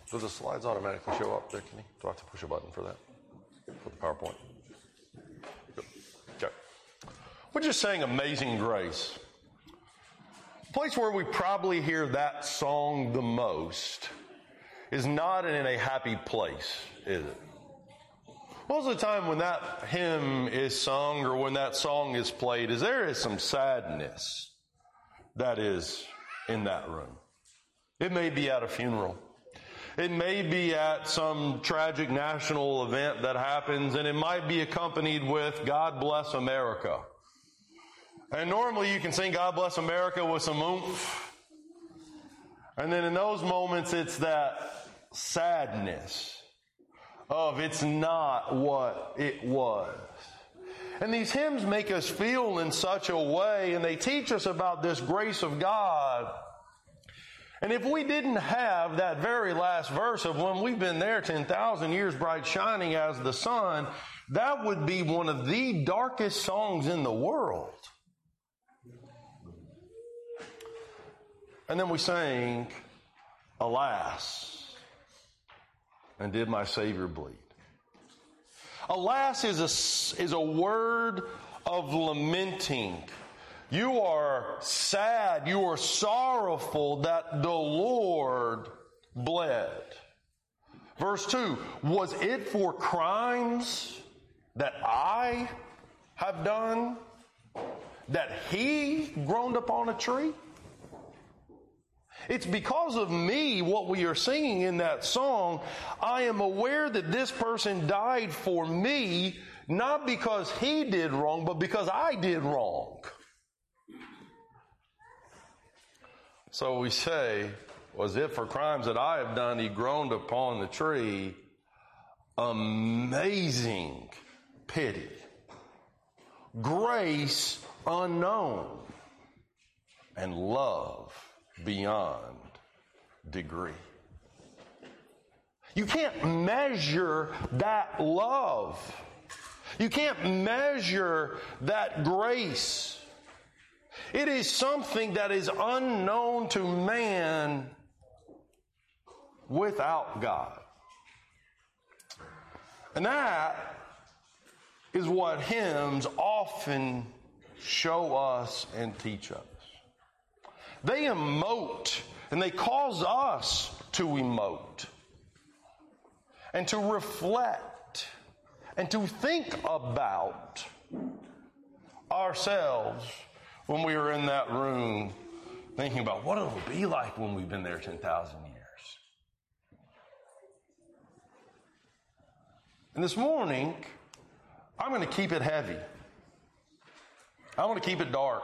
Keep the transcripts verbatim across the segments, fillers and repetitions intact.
Do the slides automatically show up there, Kenny? Do I have to push a button for that? For the PowerPoint? Good. Okay. We're just saying Amazing Grace. The place where we probably hear that song the most is not in a happy place, is it? Most of the time when that hymn is sung or when that song is played, is there is some sadness that is in that room. It may be at a funeral. It may be at some tragic national event that happens, and it might be accompanied with God Bless America. And normally you can sing God Bless America with some oomph. And then in those moments it's that sadness of it's not what it was. And these hymns make us feel in such a way, and they teach us about this grace of God. And if we didn't have that very last verse of when we've been there ten thousand years bright shining as the sun, that would be one of the darkest songs in the world. And then we sang, Alas, and did my Savior bleed? Alas is a, is a word of lamenting. You are sad, you are sorrowful that the Lord bled. Verse two, was it for crimes that I have done that he groaned upon a tree? It's because of me, what we are singing in that song. I am aware that this person died for me, not because he did wrong, but because I did wrong. So we say, was it for crimes that I have done, he groaned upon the tree? Amazing pity. Grace unknown. And love beyond degree. You can't measure that love. You can't measure that grace. It is something that is unknown to man without God. And that is what hymns often show us and teach us. They emote, and they cause us to emote and to reflect and to think about ourselves when we are in that room thinking about what it'll be like when we've been there ten thousand years. And this morning, I'm going to keep it heavy. I want to keep it dark.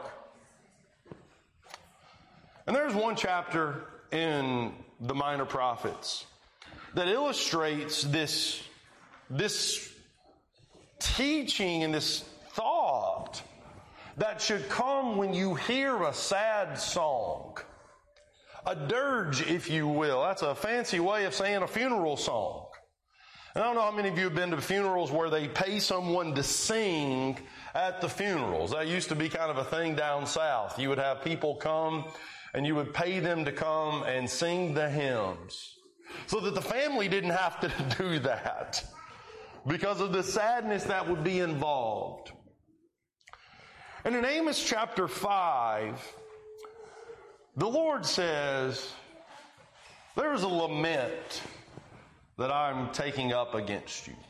And there's one chapter in the Minor Prophets that illustrates this, this teaching and this thought that should come when you hear a sad song. A dirge, if you will. That's a fancy way of saying a funeral song. And I don't know how many of you have been to funerals where they pay someone to sing at the funerals. That used to be kind of a thing down south. You would have people come and you would pay them to come and sing the hymns so that the family didn't have to do that because of the sadness that would be involved. And in Amos chapter five, the Lord says, there's a lament that I'm taking up against you.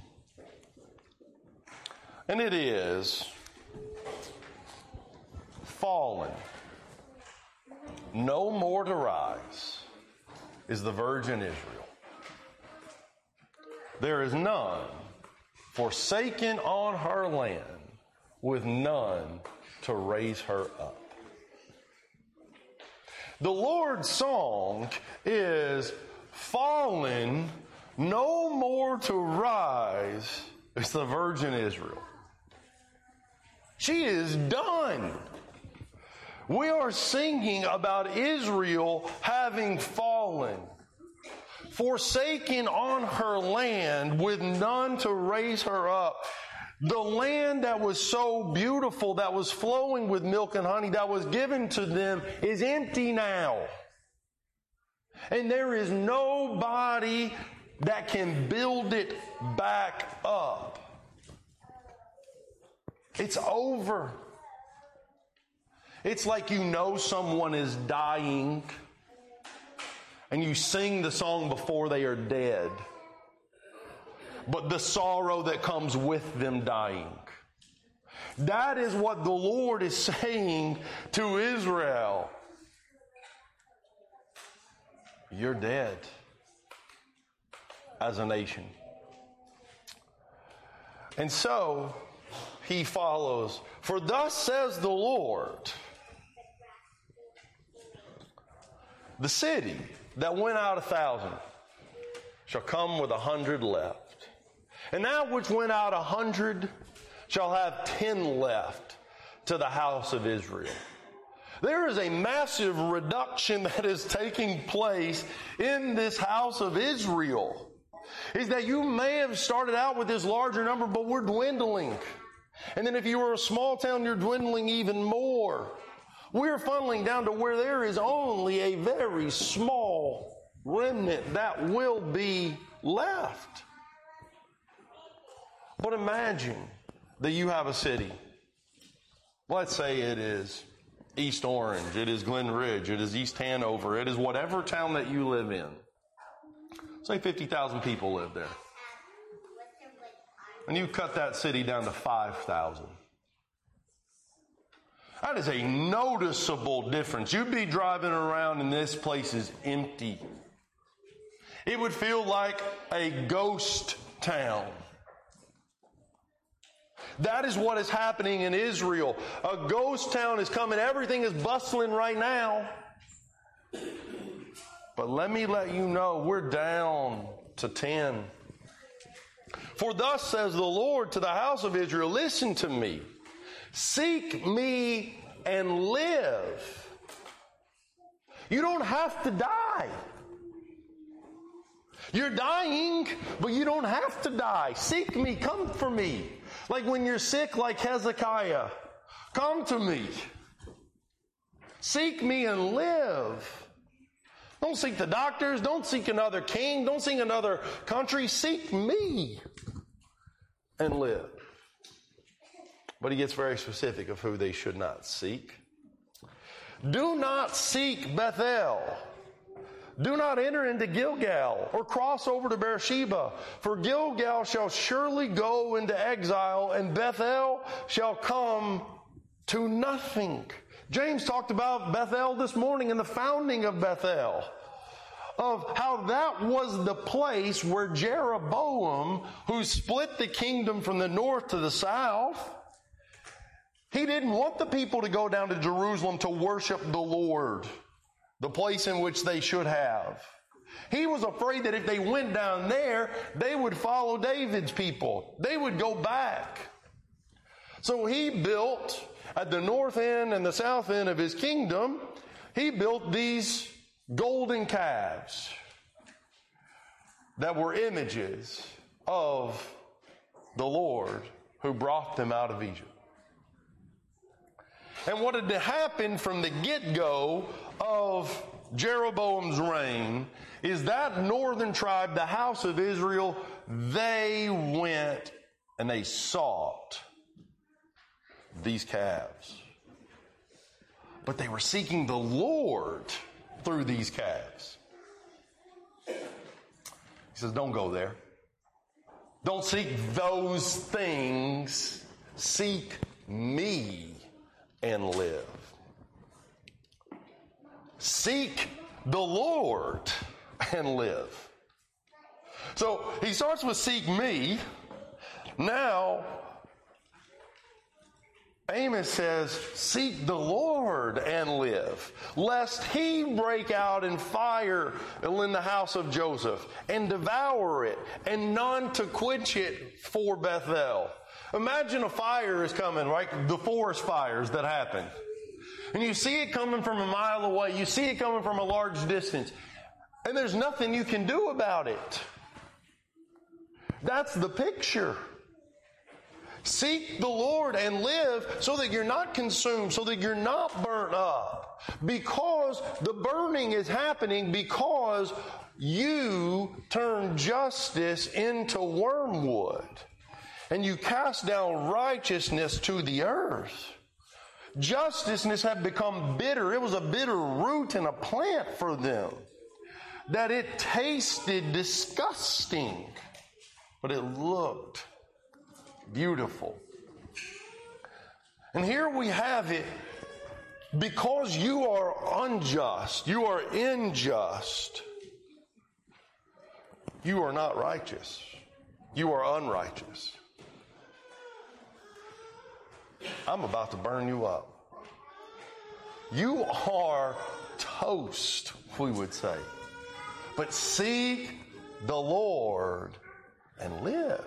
And it is, fallen, no more to rise, is the virgin Israel. There is none forsaken on her land, with none to raise her up. The Lord's song is, fallen, no more to rise, is the virgin Israel. She is done. We are singing about Israel having fallen, forsaken on her land with none to raise her up. The land that was so beautiful, that was flowing with milk and honey, that was given to them, is empty now. And there is nobody that can build it back up. It's over. It's like you know someone is dying and you sing the song before they are dead. But the sorrow that comes with them dying. That is what the Lord is saying to Israel. You're dead as a nation. And so he follows. For thus says the Lord, the city that went out a thousand shall come with a hundred left. And that which went out a hundred shall have ten left to the house of Israel. There is a massive reduction that is taking place in this house of Israel. Is that you may have started out with this larger number, but we're dwindling. And then if you were a small town, you're dwindling even more. We're funneling down to where there is only a very small remnant that will be left. But imagine that you have a city. Let's say it is East Orange, it is Glen Ridge, it is East Hanover, it is whatever town that you live in. Say fifty thousand people live there. And you cut that city down to five thousand. That is a noticeable difference. You'd be driving around and this place is empty. It would feel like a ghost town. That is what is happening in Israel. A ghost town is coming. Everything is bustling right now. But let me let you know, we're down to ten. For thus says the Lord to the house of Israel, listen to me. Seek me and live. You don't have to die. You're dying, but you don't have to die. Seek me, come for me. Like when you're sick, like Hezekiah, come to me. Seek me and live. Don't seek the doctors. Don't seek another king. Don't seek another country. Seek me and live. But he gets very specific of who they should not seek. Do not seek Bethel. Do not enter into Gilgal or cross over to Beersheba, for Gilgal shall surely go into exile and Bethel shall come to nothing. James talked about Bethel this morning and the founding of Bethel, of how that was the place where Jeroboam, who split the kingdom from the north to the south, he didn't want the people to go down to Jerusalem to worship the Lord, the place in which they should have. He was afraid that if they went down there, they would follow David's people. They would go back. So he built at the north end and the south end of his kingdom, he built these golden calves that were images of the Lord who brought them out of Egypt. And what had happened from the get-go of Jeroboam's reign is that northern tribe, the house of Israel, they went and they sought these calves. But they were seeking the Lord through these calves. He says, don't go there. Don't seek those things. Seek me and live. Seek the Lord and live. So he starts with seek me. Now, Amos says, seek the Lord and live, lest he break out in fire in the house of Joseph and devour it, and none to quench it for Bethel. Imagine a fire is coming, right? The forest fires that happen. And you see it coming from a mile away. You see it coming from a large distance. And there's nothing you can do about it. That's the picture. Seek the Lord and live so that you're not consumed, so that you're not burnt up. Because the burning is happening because you turn justice into wormwood. And you cast down righteousness to the earth. Justiceness had become bitter. It was a bitter root in a plant for them. That it tasted disgusting. But it looked beautiful. And here we have it. Because you are unjust, you are unjust, you are not righteous. You are unrighteous. I'm about to burn you up. You are toast, we would say. But seek the Lord and live.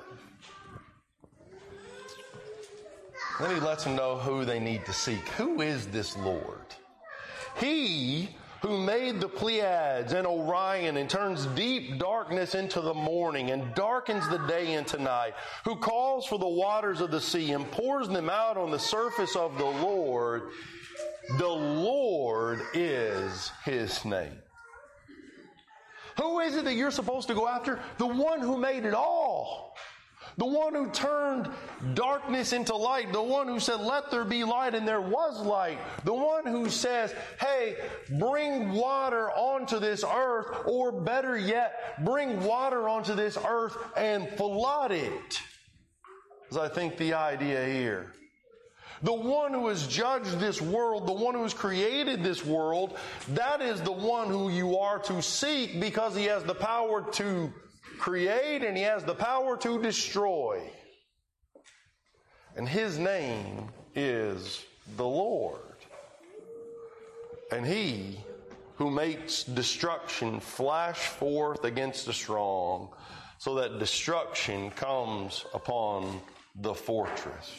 Then he lets them know who they need to seek. Who is this Lord? He who made the Pleiades and Orion and turns deep darkness into the morning and darkens the day into night, who calls for the waters of the sea and pours them out on the surface of the Lord. The Lord is his name. Who is it that you're supposed to go after? The one who made it all. The one who turned darkness into light. The one who said, let there be light, and there was light. The one who says, hey, bring water onto this earth, or better yet, bring water onto this earth and flood it. Is I think the idea here. The one who has judged this world, the one who has created this world, that is the one who you are to seek because he has the power to create and he has the power to destroy. And his name is the Lord. And he who makes destruction flash forth against the strong, so that destruction comes upon the fortress.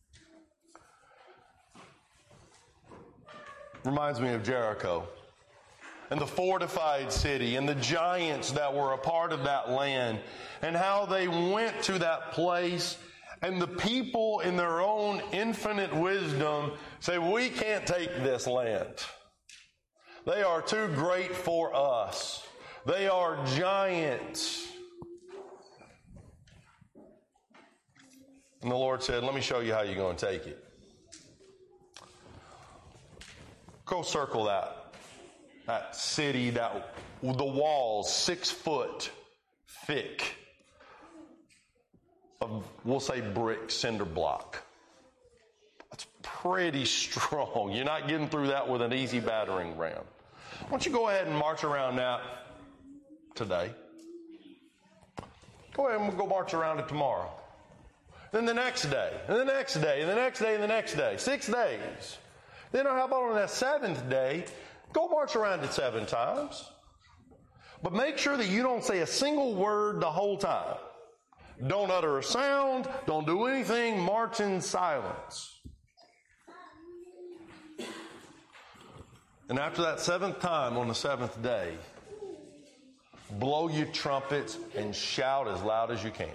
Reminds me of Jericho and the fortified city and the giants that were a part of that land, and how they went to that place, and the people in their own infinite wisdom say, we can't take this land. They are too great for us. They are giants. And the Lord said, let me show you how you're going to take it. Go circle that, that city, that the walls six foot thick of, we'll say, brick cinder block. That's pretty strong. You're not getting through that with an easy battering ram. Why don't you go ahead and march around that today? Go ahead and go march around it tomorrow. Then the next day, and the next day, and the next day, and the next day. Six days. Then how about on that seventh day, go march around it seven times. But make sure that you don't say a single word the whole time. Don't utter a sound. Don't do anything. March in silence. And after that seventh time on the seventh day, blow your trumpets and shout as loud as you can.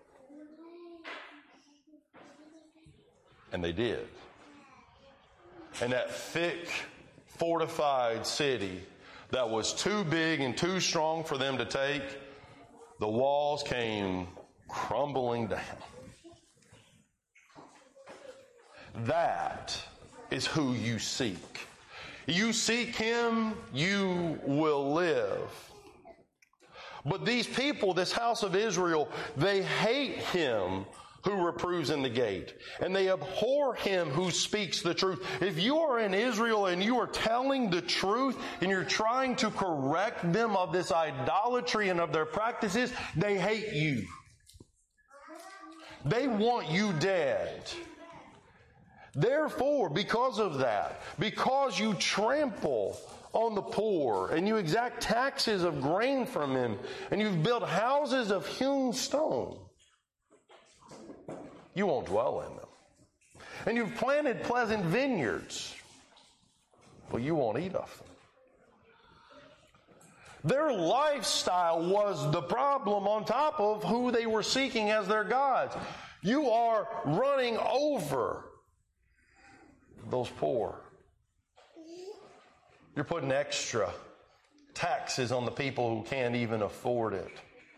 And they did. And that thick, fortified city that was too big and too strong for them to take, the walls came crumbling down. That is who you seek. You seek him, you will live. But these people, this house of Israel, they hate him who reproves in the gate, and they abhor him who speaks the truth. If you are in Israel and you are telling the truth and you're trying to correct them of this idolatry and of their practices, they hate you. They want you dead. Therefore, because of that, because you trample on the poor and you exact taxes of grain from him and you've built houses of hewn stone, you won't dwell in them. And you've planted pleasant vineyards, but you won't eat of them. Their lifestyle was the problem on top of who they were seeking as their gods. You are running over those poor. You're putting extra taxes on the people who can't even afford it.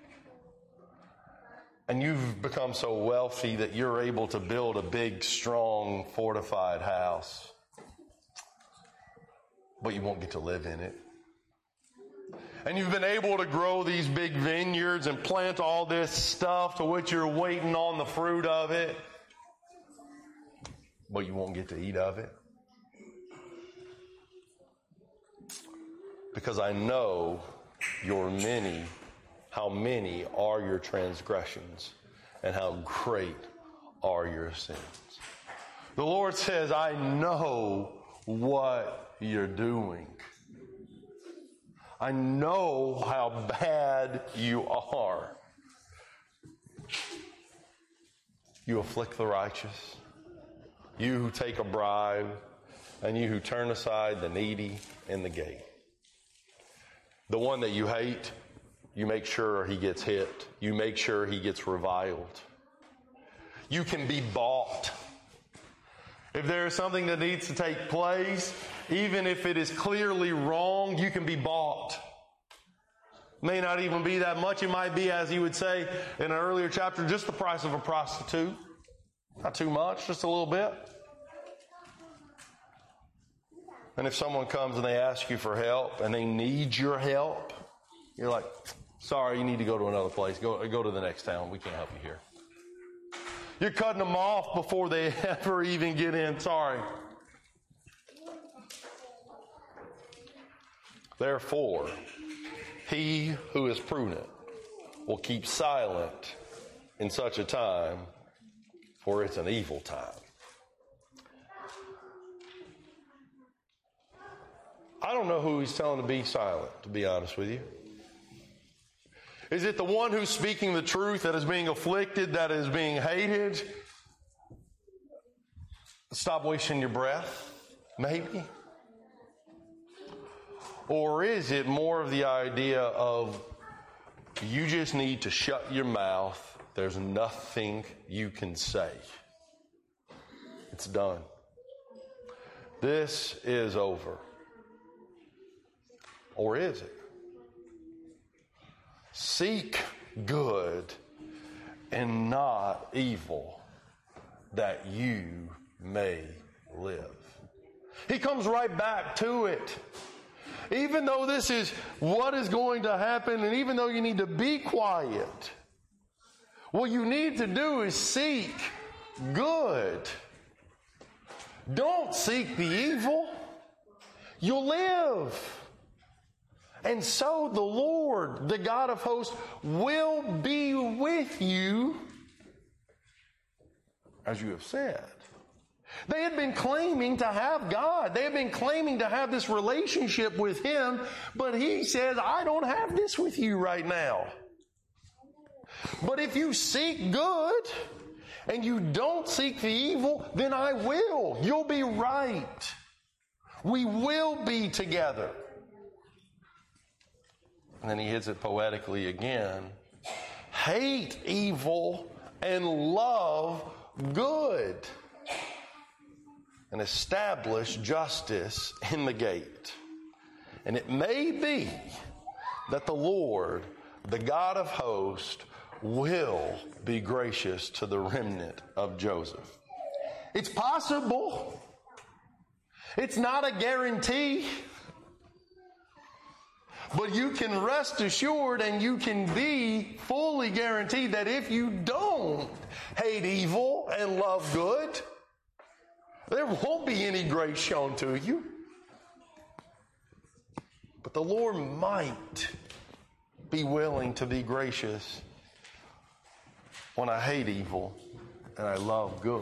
And you've become so wealthy that you're able to build a big, strong, fortified house. But you won't get to live in it. And you've been able to grow these big vineyards and plant all this stuff to which you're waiting on the fruit of it. But you won't get to eat of it. Because I know your many, how many are your transgressions and how great are your sins. The Lord says, I know what you're doing. I know how bad you are. You afflict the righteous. You who take a bribe, and you who turn aside the needy in the gate. The one that you hate, you make sure he gets hit. You make sure he gets reviled. You can be bought. If there is something that needs to take place, even if it is clearly wrong, you can be bought. May not even be that much. It might be, as he would say in an earlier chapter, just the price of a prostitute. Not too much, just a little bit. And if someone comes and they ask you for help and they need your help, you're like, sorry, you need to go to another place. Go, go to the next town. We can't help you here. You're cutting them off before they ever even get in. Sorry. Therefore, he who is prudent will keep silent in such a time, for it's an evil time. I don't know who he's telling to be silent, to be honest with you. Is it the one who's speaking the truth that is being afflicted, that is being hated? Stop wasting your breath, maybe? Or is it more of the idea of you just need to shut your mouth, there's nothing you can say. It's done. This is over. Or is it? Seek good and not evil, that you may live. He comes right back to it. Even though this is what is going to happen, and even though you need to be quiet, what you need to do is seek good. Don't seek the evil. You'll live. And so the Lord, the God of hosts, will be with you, as you have said. They had been claiming to have God. They had been claiming to have this relationship with Him, but He says, I don't have this with you right now. But if you seek good and you don't seek the evil, then I will. You'll be right. We will be together. And then he hits it poetically again. Hate evil and love good. And establish justice in the gate. And it may be that the Lord, the God of hosts, will be gracious to the remnant of Joseph. It's possible. It's not a guarantee. But you can rest assured and you can be fully guaranteed that if you don't hate evil and love good, there won't be any grace shown to you. But the Lord might be willing to be gracious when I hate evil and I love good.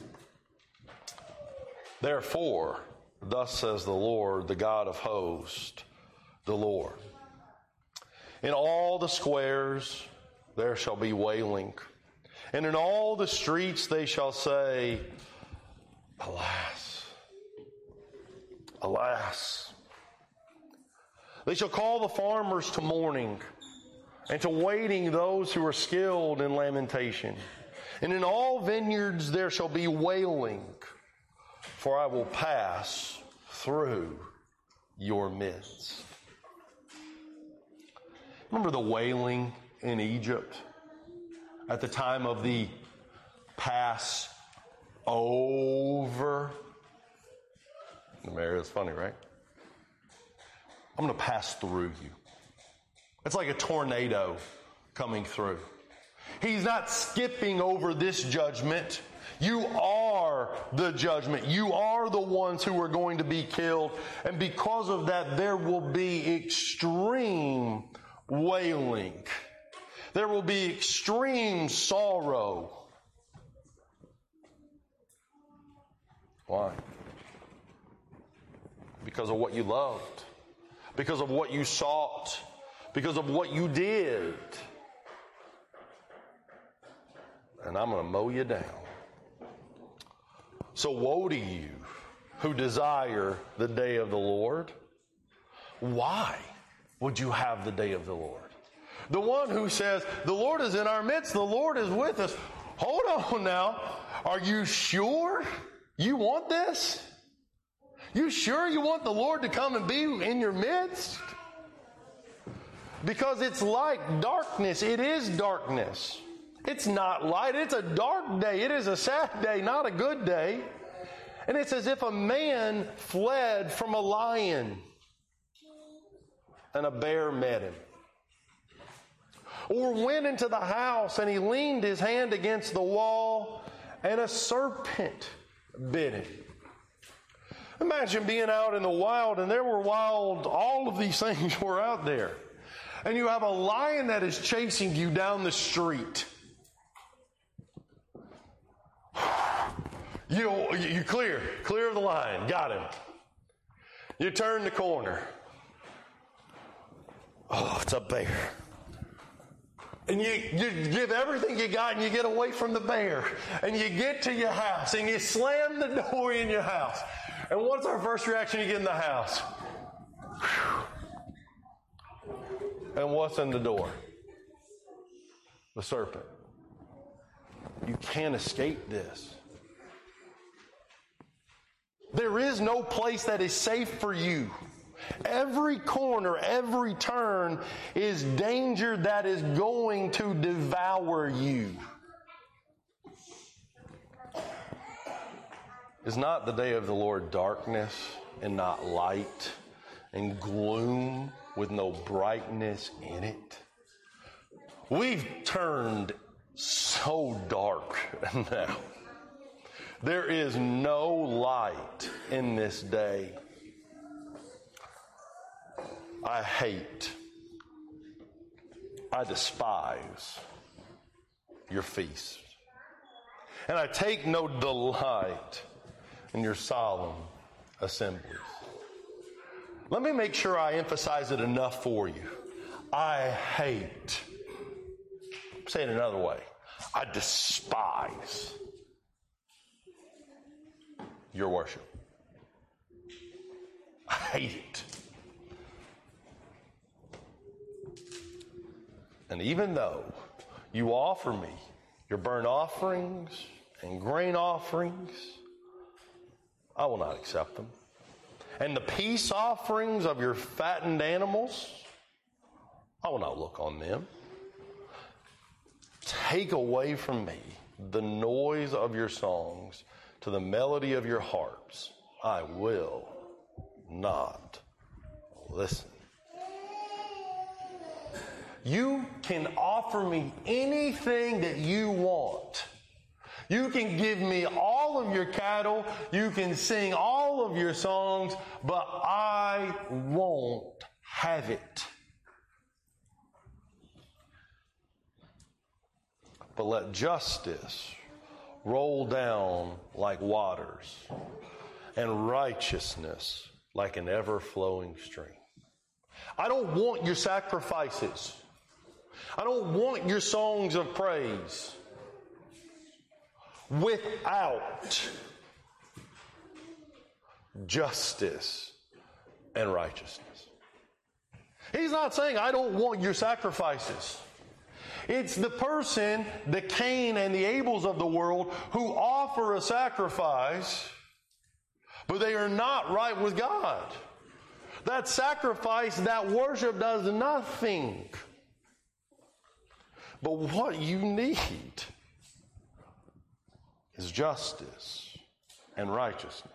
Therefore, thus says the Lord, the God of hosts, the Lord. In all the squares there shall be wailing, and in all the streets they shall say, Alas, alas. They shall call the farmers to mourning, and to waiting those who are skilled in lamentation. And in all vineyards there shall be wailing, for I will pass through your midst. Remember the wailing in Egypt at the time of the Passover? Mary, that's funny, right? I'm going to pass through you. It's like a tornado coming through. He's not skipping over this judgment. You are the judgment. You are the ones who are going to be killed. And because of that, there will be extreme wailing. There will be extreme sorrow. Why? Because of what you loved. Because of what you sought. Because of what you did. And I'm going to mow you down. So woe to you who desire the day of the Lord. Why would you have the day of the Lord? The one who says, the Lord is in our midst, the Lord is with us. Hold on now. Are you sure you want this? You sure you want the Lord to come and be in your midst? Because it's like darkness. It is darkness. It's not light. It's a dark day. It is a sad day, not a good day. And it's as if a man fled from a lion and a bear met him. Or went into the house and he leaned his hand against the wall and a serpent bit him. Imagine being out in the wild and there were wild, all of these things were out there. And you have a lion that is chasing you down the street. You, you clear, clear of the lion, got him. You turn the corner. Oh, it's a bear. And you, you give everything you got and you get away from the bear. And you get to your house and you slam the door in your house. And what's our first reaction you get in the house? And what's in the door? The serpent. You can't escape this. There is no place that is safe for you. Every corner, every turn is danger that is going to devour you. Is not the day of the Lord darkness and not light and gloom with no brightness in it? We've turned so dark now. There is no light in this day. I hate, I despise your feast. And I take no delight in your solemn assemblies. Let me make sure I emphasize it enough for you. I hate, say it another way, I despise your worship. I hate it. And even though you offer me your burnt offerings and grain offerings, I will not accept them. And the peace offerings of your fattened animals, I will not look on them. Take away from me the noise of your songs, to the melody of your harps. I will not listen. You can offer me anything that you want. You can give me all of your cattle. You can sing all of your songs, but I won't have it. But let justice roll down like waters and righteousness like an ever-flowing stream. I don't want your sacrifices. I don't want your songs of praise without justice and righteousness. He's not saying I don't want your sacrifices. It's the person, the Cain and the Abels of the world, who offer a sacrifice, but they are not right with God. That sacrifice, that worship does nothing. But what you need is justice and righteousness.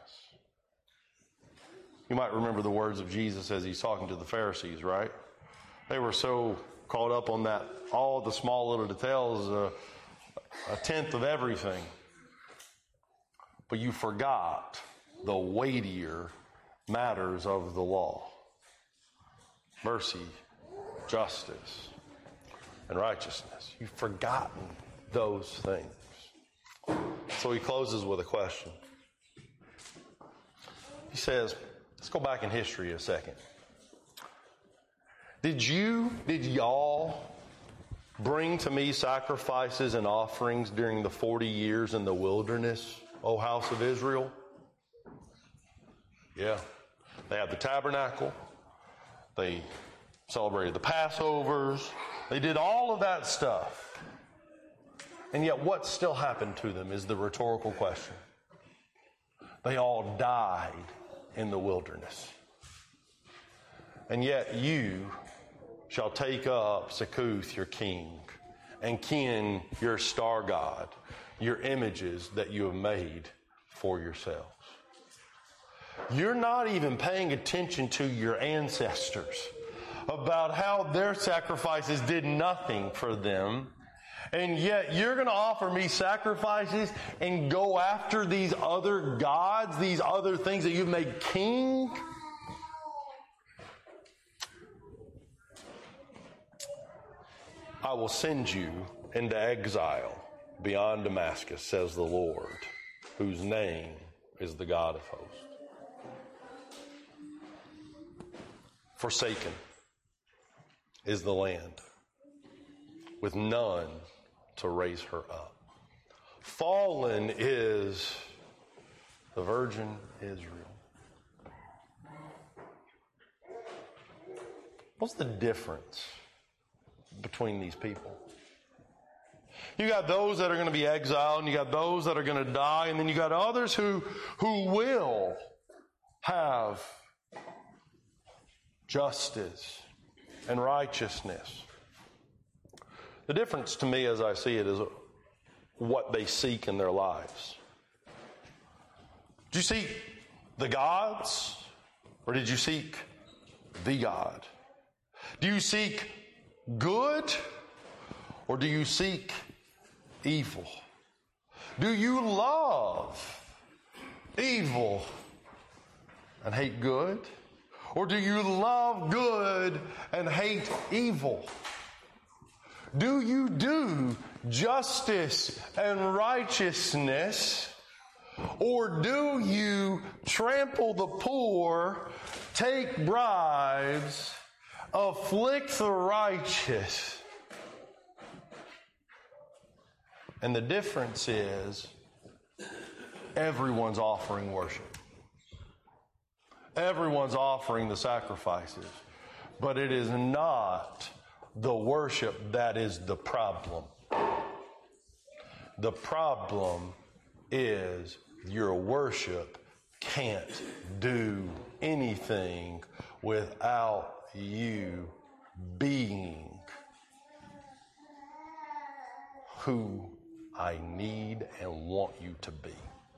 You might remember the words of Jesus as he's talking to the Pharisees, right? They were so caught up on that, all the small little details, uh, a tenth of everything. But you forgot the weightier matters of the law. Mercy, justice, and righteousness. You've forgotten those things. So he closes with a question. He says, let's go back in history a second. Did you, did y'all bring to me sacrifices and offerings during the forty years in the wilderness, O house of Israel? Yeah. They had the tabernacle. They celebrated the Passovers. They did all of that stuff. And yet what still happened to them is the rhetorical question. They all died in the wilderness. And yet you shall take up Succoth, your king, and Kin, your star god, your images that you have made for yourselves. You're not even paying attention to your ancestors about how their sacrifices did nothing for them. And yet you're going to offer me sacrifices and go after these other gods, these other things that you've made king? I will send you into exile beyond Damascus, says the Lord, whose name is the God of hosts. Forsaken is the land, with none to raise her up. Fallen is the virgin Israel. What's the difference between these people? You got those that are going to be exiled, and you got those that are going to die, and then you got others who who will have justice and righteousness. The difference to me as I see it is what they seek in their lives. Did you seek the gods, or did you seek the God? Do you seek good, or do you seek evil? Do you love evil and hate good? Or do you love good and hate evil? Do you do justice and righteousness? Or do you trample the poor, take bribes, afflict the righteous? And the difference is everyone's offering worship. Everyone's offering the sacrifices. But it is not the worship that is the problem. The problem is your worship can't do anything without you being who I need and want you to be.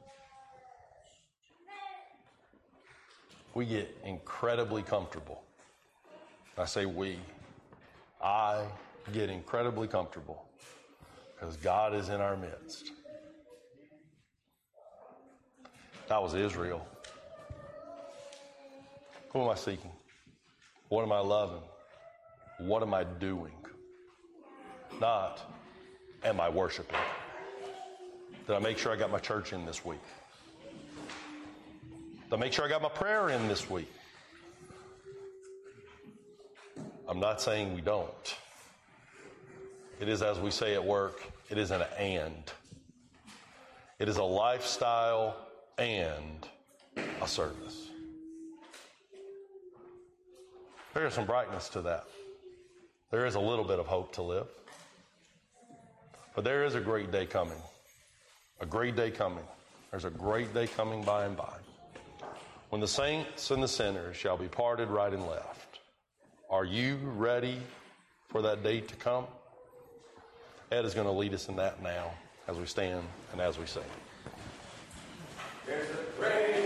We get incredibly comfortable. I say we. I get incredibly comfortable because God is in our midst. That was Israel. Who am I seeking? What am I loving? What am I doing? Not, am I worshiping? Did I make sure I got my church in this week? Did I make sure I got my prayer in this week? I'm not saying we don't. It is, as we say at work, it is an and. It is a lifestyle and a service. There is some brightness to that. There is a little bit of hope to live. But there is a great day coming. A great day coming. There's a great day coming by and by, when the saints and the sinners shall be parted right and left. Are you ready for that day to come? Ed is going to lead us in that now as we stand and as we sing. There's a great